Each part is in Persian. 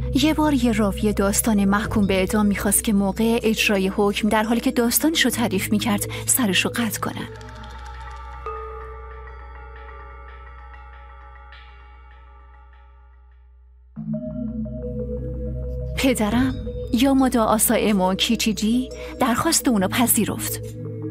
یه بار یه راوی داستان محکوم به اعدام میخواست که موقع اجرای حکم در حالی که داستانش رو تعریف میکرد سرش رو قطع کنن. پدرم یامادا آسایمو کیچیجی درخواست اونو پذیرفت.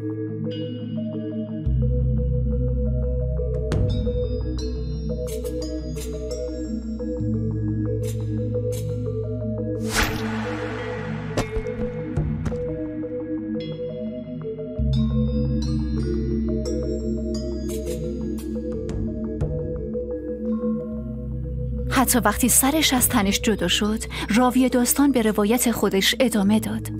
حتی وقتی سرش از تنش جدا شد، راوی داستان به روایت خودش ادامه داد.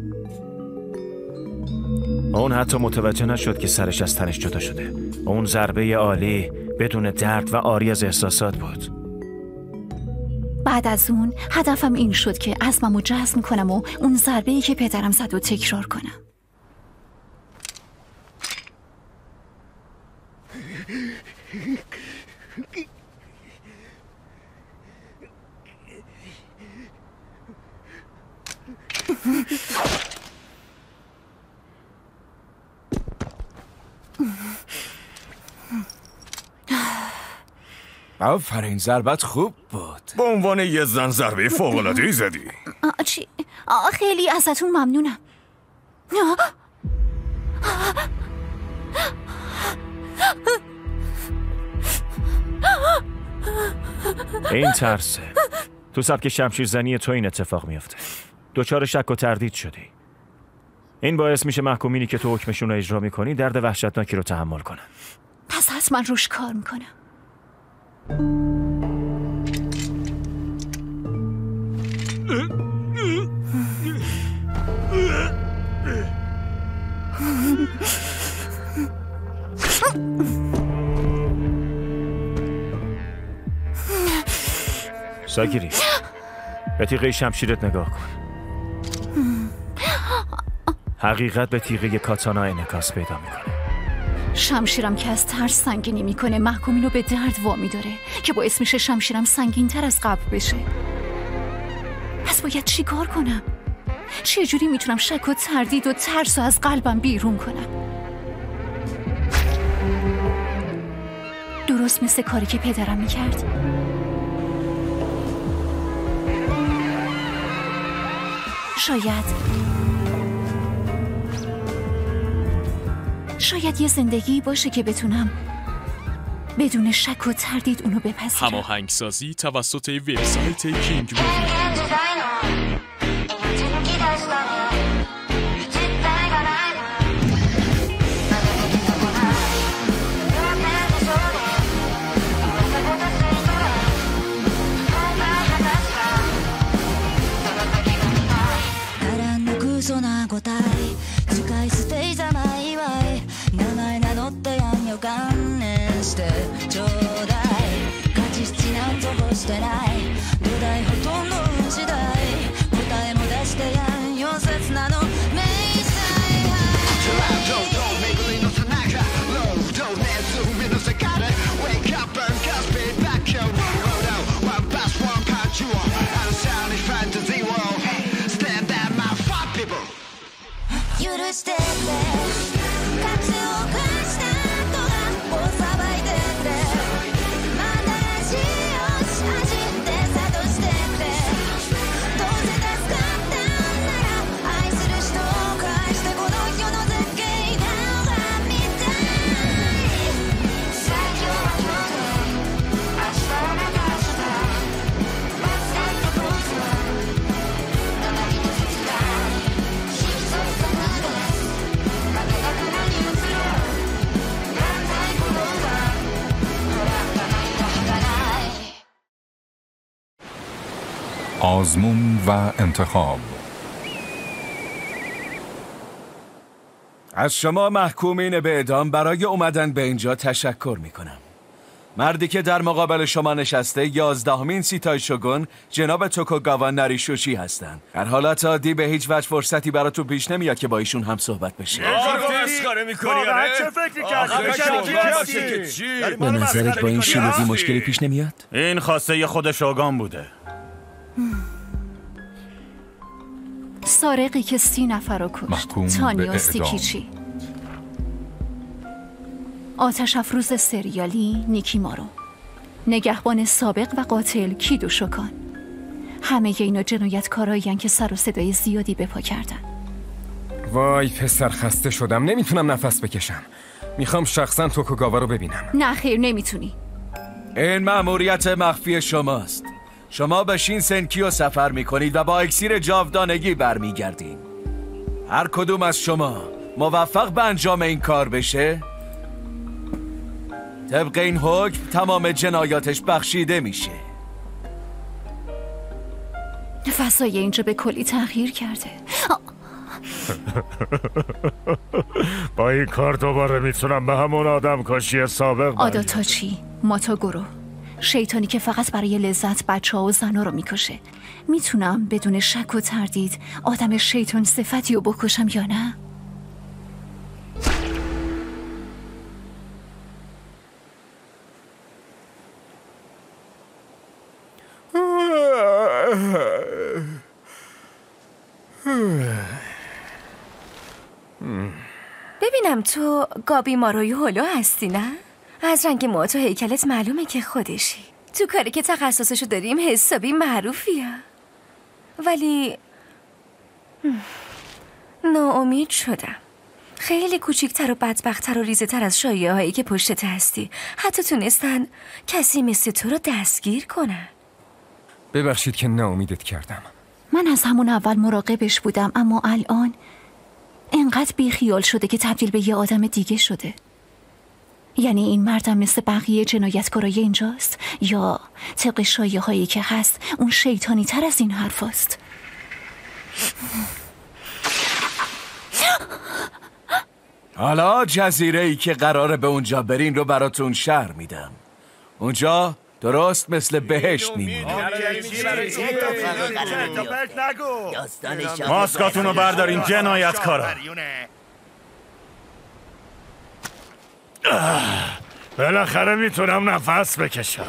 اون حتی متوجه نشد که سرش از تنش جدا شده. اون ضربه عالی بدون درد و عاری از احساسات بود. بعد از اون هدفم این شد که عزممو جزم کنم و اون ضربه‌ای که پدرم زد و تکرار کنم. آفرین، ضربت خوب بود. به عنوان یه زن ضربه فوق‌العاده‌ای زدی. چی؟ خیلی ازتون ممنونم. این ترسه. تو سبک شمشیرزنی تو این اتفاق میفته. دچار شک و تردید شدی. این باعث میشه محکومینی که تو حکمشون رو اجرا میکنی درد وحشتناکی رو تحمل کنن. پس حتما روش کار میکنم. ساگیری، به تیغه شمشیرت نگاه کن. حقیقت به تیغه کاتانا انعکاس پیدا میکنه. شمشیرم که از ترس سنگینی میکنه محکومین رو به درد وامی داره که باعث میشه شمشیرم سنگین تر از قبل بشه. پس باید چی کار کنم؟ چه جوری میتونم شک و تردید و ترس رو از قلبم بیرون کنم؟ درست مثل کاری که پدرم میکرد. شاید یه زندگی باشه که بتونم بدون شک و تردید اونو بپذیرم. هماهنگسازی توسط وبسایت کینگ مووی. آزمون و انتخاب. از شما محکومین به اعدام برای اومدن به اینجا تشکر میکنم. مردی که در مقابل شما نشسته 11مین سیتای شوگون جناب توکوگاوا ناریشوشی هستن. در حالت عادی به هیچ وجه فرصتی براتون پیش نمیاد که با ایشون هم صحبت بشه. مسخره می‌کنی آره؟ چه فکری کردی؟ به نظرت با این شلوغی مشکلی پیش نمیاد؟ این خواسته خود شوگان بوده. سارقی که 30 نفر رو محکوم کشت، به تانیو اعدام. سیکیچی. آتش افروز سریالی نیکیمارو. نگهبان سابق و قاتل کیدو شوکان. همه اینا جنایتکارایین که سر و صدای زیادی به پا کردن. وای پسر، خسته شدم، نمیتونم نفس بکشم. میخوام شخصا توکوگاوا رو ببینم. نه خیر، نمیتونی. این مأموریت مخفی شماست. شما به شینسنکیو سفر میکنید و با اکسیر جاودانگی برمیگردین. هر کدوم از شما موفق به انجام این کار بشه، طبق این حکم تمام جنایاتش بخشیده میشه. فضای اینجا به کلی تغییر کرده. با این کار دوباره میتونم به همون آدم کاشی سابق آداتاچی ماتاگورو، شیطانی که فقط برای لذت بچه‌ها و زنها رو میکشه. میتونم بدون شک و تردید آدم شیطان صفتی رو بکشم یا نه؟ ببینم تو گابی ماروی هولو هستی نه؟ از رنگ موها تو هیکلت معلومه که خودشی. تو کاری که تخصصشو داریم حسابی معروفیه. ولی ناامید شدم. خیلی کوچیکتر و بدبختتر و ریزه‌تر از شایعه هایی که پشتت هستی. حتی تونستن کسی مثل تو رو دستگیر کنن. ببخشید که ناامیدت کردم. من از همون اول مراقبش بودم، اما الان انقدر بیخیال شده که تبدیل به یه آدم دیگه شده. یعنی این مردم مثل بقیه جنایتکارای اینجاست، یا طبق شایعه هایی که هست اون شیطانی تر از این حرف هست؟ حالا جزیره‌ای که قراره به اونجا برین رو براتون شهر میدم. اونجا درست مثل بهشت میمونه. ماسکاتونو بردارین جنایتکارا. بالاخره میتونم نفس بکشم.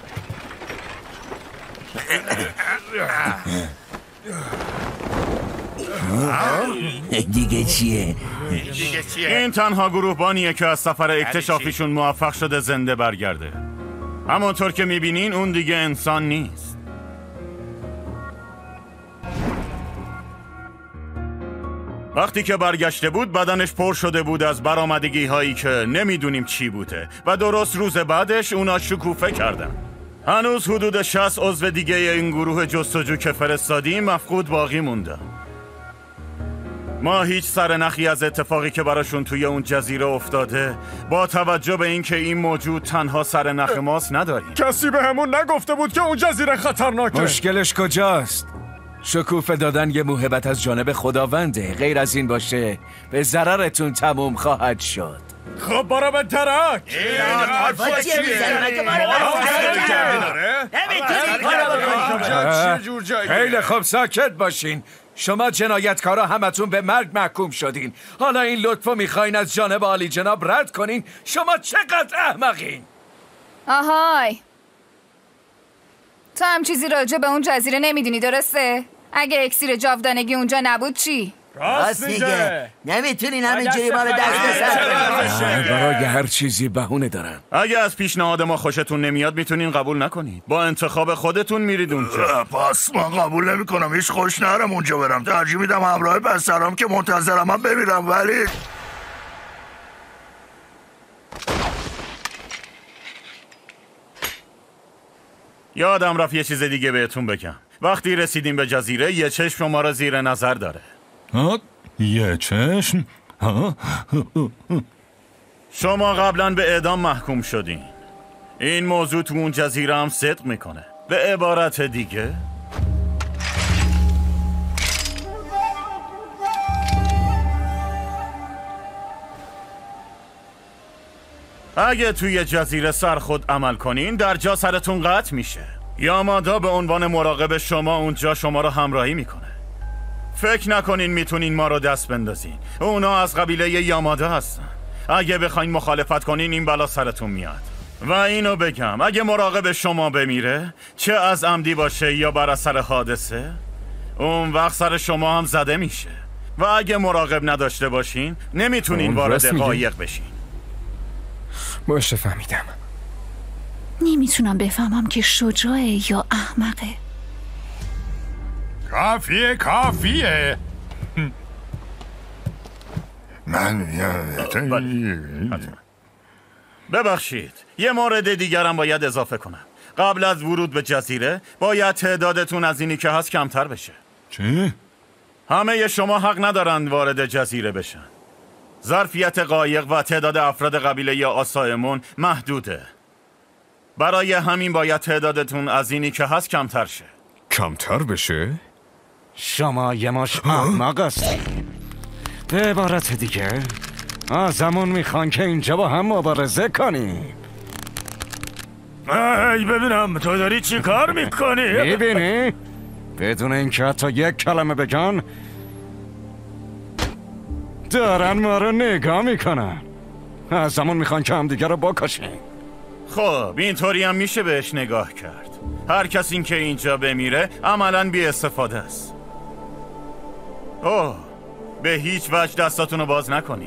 دیگه چیه؟ این تنها گروهبانیه که از سفر اکتشافیشون موفق شده زنده برگرده. همونطور که میبینین اون دیگه انسان نیست. وقتی که برگشته بود بدنش پر شده بود از برآمدگی هایی که نمیدونیم چی بوده و درست روز بعدش اونا شکوفه کردن. هنوز حدود 60 عضو دیگه این گروه جستجو که فرستادیم مفقود باقی موندن. ما هیچ سرنخی از اتفاقی که براشون توی اون جزیره افتاده با توجه به اینکه این موجود تنها سرنخ ماست نداریم. کسی به همون نگفته بود که اون جزیره خطرناکه. مشکلش کجاست؟ شکوفه دادن یه موهبت از جانب خداونده. غیر از این باشه به ضررتون تموم خواهد شد. خب برو به درک. خیلی خوب ساکت باشین. شما جنایتکارا همتون به مرگ محکوم شدین. حالا این لطفو میخواین از جانب عالی جناب رد کنین؟ شما چقدر احمقین. آهای، تو هم چیزی راجع به اون جزیره نمیدونی درسته؟ اگه اکسیر جاودانگی اونجا نبود چی؟ راست میگه. نمیتونین همینجوری ما رو دست بزنید. برای هر چیزی بهونه دارن. اگه از پیشنهاد ما خوشتون نمیاد میتونین قبول نکنید. با انتخاب خودتون میرید اونجا. پس من قبول نمیکنم. هیچ خوش نرم اونجا برم. ترجیح میدم همراه پسرام که منتظرم من بمیرم. ولی یادم رفت یه چیز دیگه بهتون بگم. وقتی رسیدیم به جزیره یه چشم شما را زیر نظر داره. یه چشم؟ شما قبلا به اعدام محکوم شدین. این موضوع تو اون جزیره هم صدق میکنه. به عبارت دیگه اگه توی جزیره سر خود عمل کنین در جا سرتون قطع میشه. یامادا به عنوان مراقب شما اونجا شما رو همراهی میکنه. فکر نکنین میتونین ما رو دست بندازین. اونا از قبیله یامادا هستن. اگه بخواین مخالفت کنین این بلا سرتون میاد. و اینو بگم اگه مراقب شما بمیره، چه از عمدی باشه یا بر اثر حادثه، اون وقت سر شما هم زده میشه و اگه مراقب نداشته باشین نمیتونین وارد قایق بشین. باشه فهمیدم. نمیتونم بفهمم که شجاعه یا احمقه. کافیه من ببخشید، یه مورد دیگرم باید اضافه کنم. قبل از ورود به جزیره باید تعدادتون از اینی که هست کمتر بشه. چی؟ همه شما حق ندارن وارد جزیره بشن. ظرفیت قایق و تعداد افراد قبیله یا آسایمون محدوده. برای همین باید تعدادتون از اینی که هست کمتر شه. کمتر بشه؟ شما یه ماش احمق هستی. به عبارت دیگه ازمون میخوان که اینجا با هم مبارزه کنیم. ای ببینم تو داری چی کار میکنی؟ میبینی؟ بدون اینکه حتی یک کلمه بگن دارن ما رو نگاه میکنن. ازمون میخوان که هم دیگه رو بکشیم. خب اینطوری هم میشه بهش نگاه کرد. هر کسی که اینجا بمیره عملاً بی استفاده است. اوه، به هیچ وجه دستاتون رو باز نکنی.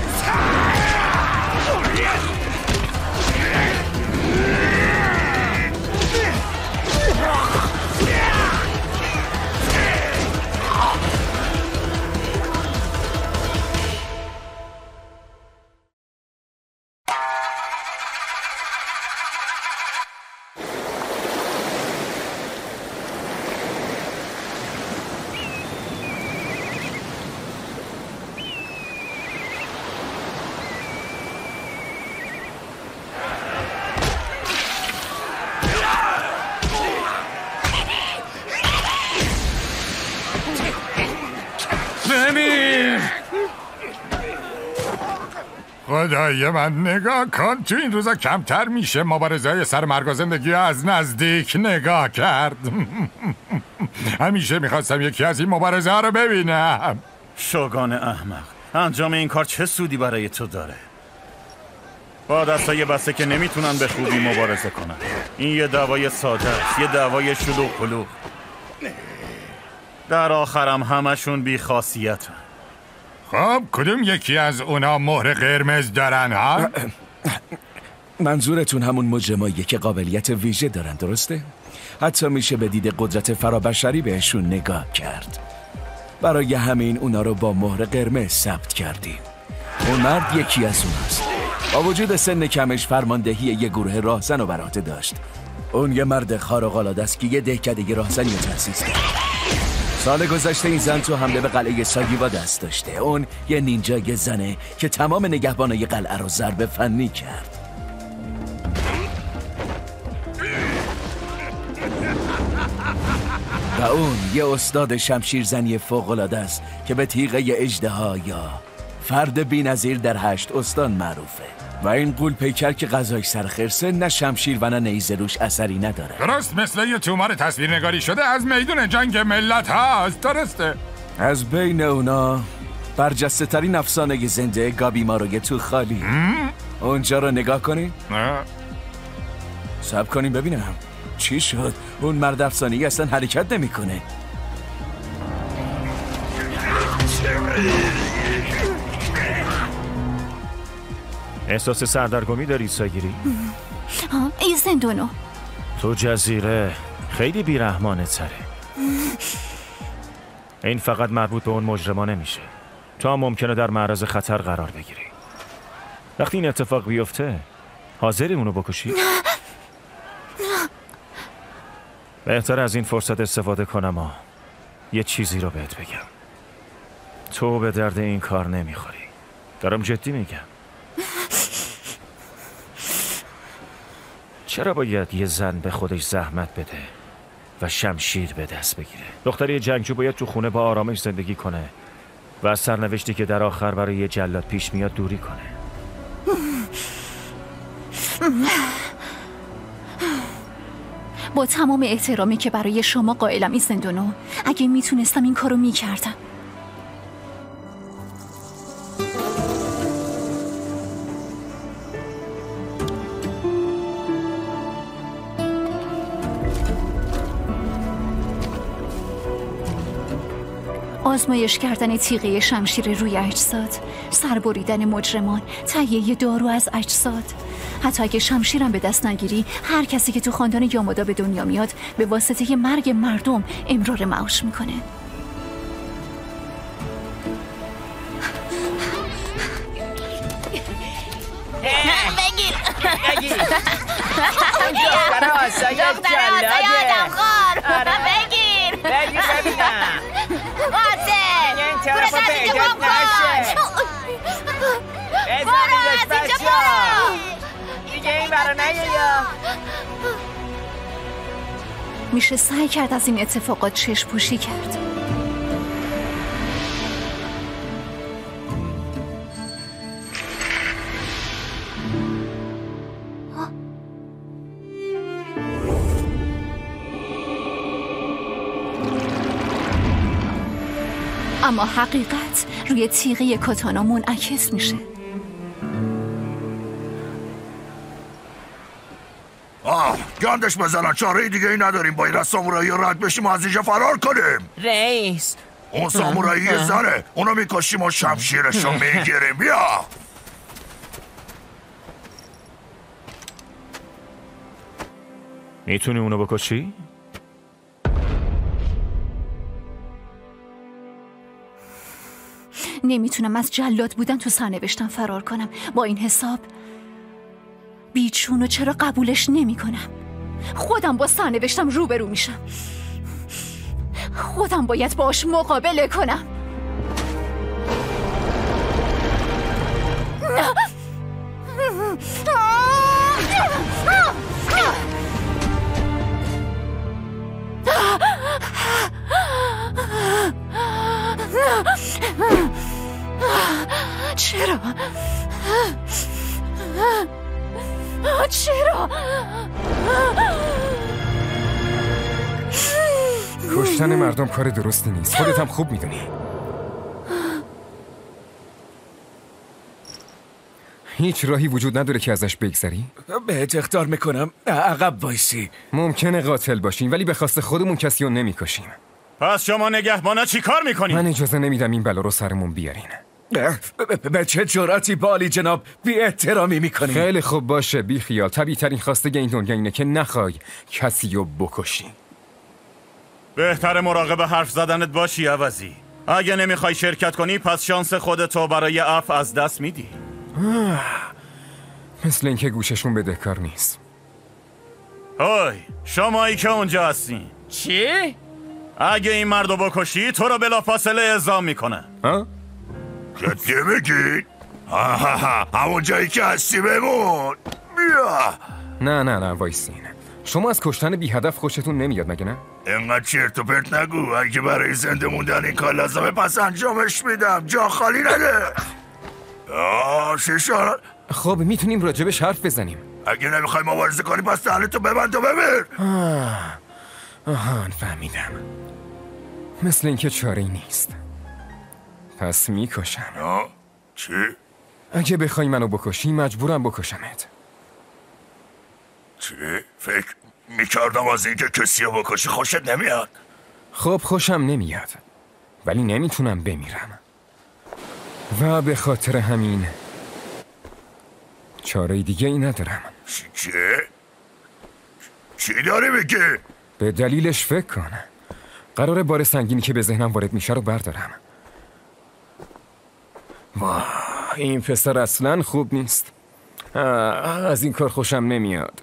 خدای من نگاه کن، تو این روزا کمتر میشه مبارزه‌های سر مرگ و زندگی از نزدیک نگاه کرد. همیشه میخواستم یکی از این مبارزه ها رو ببینم. شوگان احمق، انجام این کار چه سودی برای تو داره؟ با دستای بسته که نمیتونن به خوبی مبارزه کنن. این یه دعوای ساده است، یه دعوای شلوغ پلوغ. در آخرم همشون بی خاصیتن. خب کدوم یکی از اونا مهر قرمز دارن ها؟ منظورتون همون مجرماییه که قابلیت ویژه دارن، درسته؟ حتی میشه به دید قدرت فرابشری بهشون نگاه کرد. برای همین اونا رو با مهر قرمز ثبت کردیم. اون مرد یکی از اوناست. با وجود سن کمش فرماندهی یه گروه راهزن رو بر عهده داشت. اون یه مرد خارق‌العاده است که یه دهکده راهزنی رو تأسیس کرد. سال گذشته این زن تو حمله به قلعه ساگیوا دست داشته. اون یه نینجای زنه که تمام نگهبانای قلعه رو ضربه فنی کرد. و اون یه استاد شمشیرزنی فوق‌العاده است که به تیغه اژدها یا فرد بی‌نظیر در 8 استان معروفه. و این غول پیکر که غذای سر خرسه، نه شمشیر و نه نیزه روش اثری نداره. درست مثل یه تومار تصویرنگاری شده از میدون جنگ ملت هست. درسته. از بین اونا برجسته ترین افسانه زنده گابی ماروی تو خالی. اونجا رو نگاه کنین. صبر کنین ببینم چی شد. اون مرد افسانه‌ای اصلا حرکت نمی‌کنه. احساس سردرگمی داری ساگیری؟ ای زندونو تو جزیره خیلی بیرحمانه تره. این فقط مربوط به اون مجرما نمیشه. تو هم ممکنه در معرض خطر قرار بگیری. وقتی این اتفاق بیفته حاضری اونو بکشی؟ بهتر از این فرصت استفاده کنم یه چیزی رو بهت بگم. تو به درد این کار نمیخوری. دارم جدی میگم. چرا باید یه زن به خودش زحمت بده و شمشیر به دست بگیره؟ دختری جنگجو باید تو خونه با آرامش زندگی کنه و از سرنوشتی که در آخر برای یه جلاد پیش میاد دوری کنه. با تمام احترامی که برای شما قائلم این زندونو، اگه میتونستم این کارو میکردم. آزمایش کردن تیغه شمشیر روی اجساد، سربریدن مجرمان، تهیه دارو از اجساد. حتی اگه شمشیرم به دست نگیری، هر کسی که تو خاندان یامادا به دنیا میاد به واسطه مرگ مردم امرار معاش میکنه. بگیر دختر آسای آدمخوار، بگیر ببینم قاتل این طرف رو پیدات نشه. بزنیدش بچه ها دیگه این برا نیه یا میشه سعی کرد از این اتفاقات چشم پوشی کرد. اما حقیقت روی تیغه کاتانا منعکس میشه. گندش بزنن، چاره دیگه ای نداریم. باید از سامورایی رد بشیم و از اینجا فرار کنیم. رئیس اون سامورایی زنه، اونو میکشیم و شمشیرشو میگیریم. بیا میتونی اونو بکشی؟ نمیتونم از جلاد بودن تو سرنوشتم فرار کنم. با این حساب بیچونو چرا قبولش نمی کنم؟ خودم با سرنوشتم روبرو میشم. خودم باید باش مقابله کنم. چرا؟ چرا؟ کشتن مردم کار درستی نیست. خودت هم خوب میدونی. هیچ راهی وجود نداره که ازش بگذری؟ بهت اخطار میکنم عقب وایسی. ممکنه قاتل باشیم ولی به خواست خودمون کسی رو نمیکشیم. پس شما نگهبانا چی کار میکنین؟ من اجازه نمیدم این بلا رو سرمون بیارین. به چه جرأتی بالی جناب بی احترامی میکنی؟ خیلی خوب باشه، بی خیال. طبیعی ترین خواسته این دنیا اینه که نخوای کسی رو بکشی. بهتر مراقب حرف زدنت باشی عوضی. اگه نمیخوای شرکت کنی پس شانس خودتو برای عفو از دست میدی. مثل اینکه گوششون بدهکار نیست. هی شمایی که اونجا هستین چی؟ اگه این مردو بکشی تو رو بلافاصله اعزام میکنه. جدی میگی؟ همون جایی که هستی بمون. بیا. نه وایسین. شما از کشتن بی هدف خوشتون نمیاد مگه نه؟ اینقدر چرت و پرت نگو. اگه برای زنده موندن این کار لازمه پس انجامش میدم. جا خالی نده. شیشان. خب میتونیم راجبش حرف بزنیم. اگه نمیخوای مبارزه کنی پس دهنتو ببند و بمیر. آهان فهمیدم. مثل اینکه چاره‌ای نیست. پس میکشم. چی؟ اگه بخوای منو بکشی مجبورم بکشمت. چی؟ فکر میکردم از اینکه کسی رو بکشی خوشت نمیاد. خب خوشم نمیاد ولی نمیتونم بمیرم و به خاطر همین چاره دیگه ای ندارم. چی داری بگی؟ به دلیلش فکر کن. قراره بار سنگینی که به ذهنم وارد میشه رو بردارم. این پسر اصلا خوب نیست. از این کار خوشم نمیاد.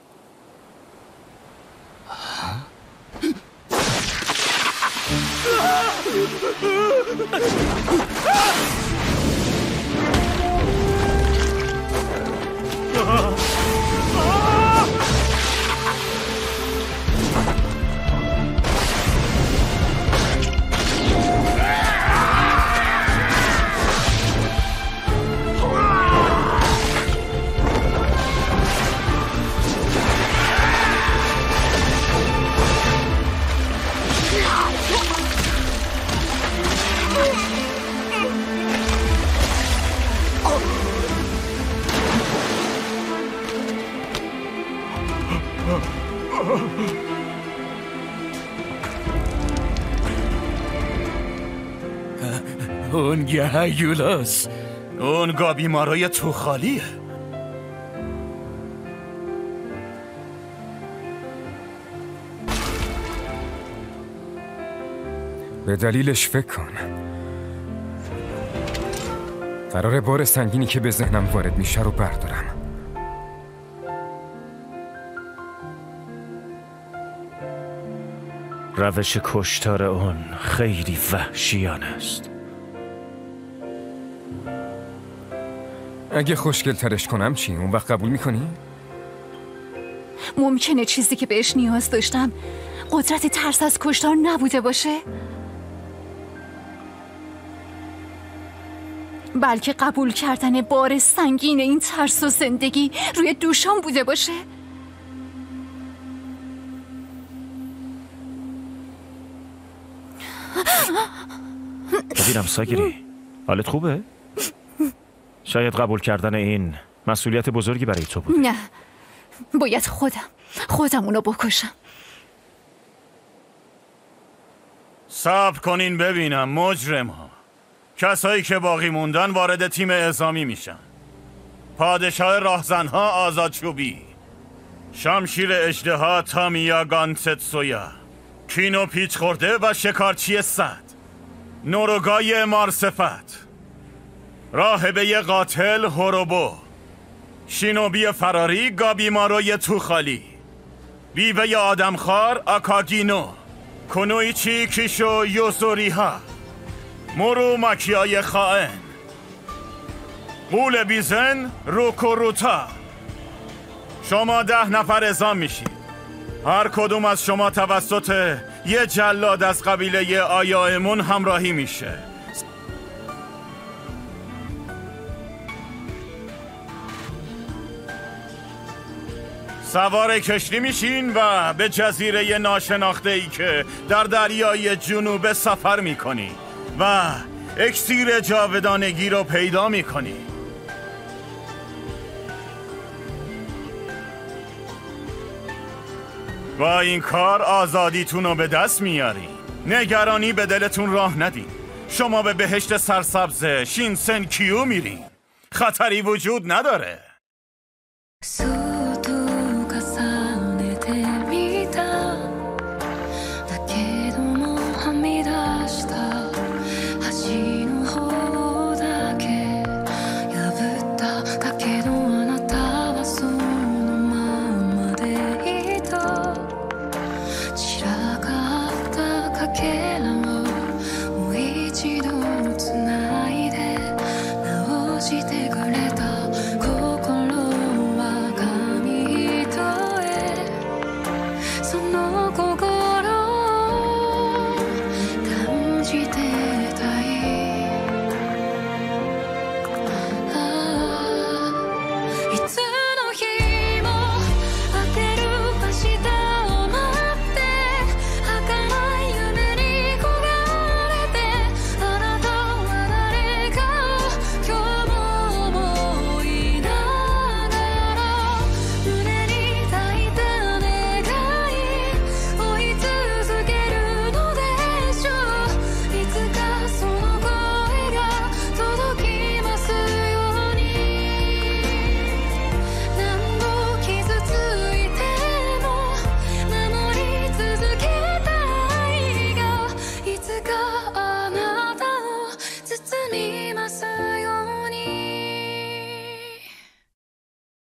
اون یه هیولاس. اون گابی مارای توخالیه. به دلیلش فکر کن. قراره بار سنگینی که به ذهنم وارد میشه رو بردارم. روش کشتار اون خیلی وحشیانه است. اگه خوشگل ترش کنم چی؟ اون وقت قبول میکنی؟ ممکنه چیزی که بهش نیاز داشتم قدرت ترس از کشتار نبوده باشه؟ بلکه قبول کردن بار سنگین این ترس و زندگی روی دوشام بوده باشه؟ ببینم ساگیری، حالت خوبه؟ شاید قبول کردن این مسئولیت بزرگی برای تو بود. نه، باید خودم اونو بکشم. صبر کنین ببینم مجرم ها. کسایی که باقی موندن وارد تیم اعزامی میشن. پادشاه راهزنها آزادچوبی، شمشیر اژدها تامیا گانتسویا، کینو پیچ خورده و شکارچی صد، نوروگای مارصفت، راهبه قاتل هوروبو، شینوبی فراری گابی ماروی توخالی، بیوه آدمخوار آکاگینو، کنویچی کیشو یوزوریها، مورو ماکیای خائن، قول بیزن روکوروتا. شما 10 نفر اعزام میشید. هر کدوم از شما توسط یه جلاد از قبیله آیائمون همراهی میشه. سوار کشتی میشین و به جزیره ناشناخته ای که در دریای جنوب سفر میکنی و اکسیر جاودانگی رو پیدا میکنی. با این کار آزادیتون رو به دست میاری. نگرانی به دلتون راه ندین. شما به بهشت سرسبز شینسن کیو میرین. خطری وجود نداره.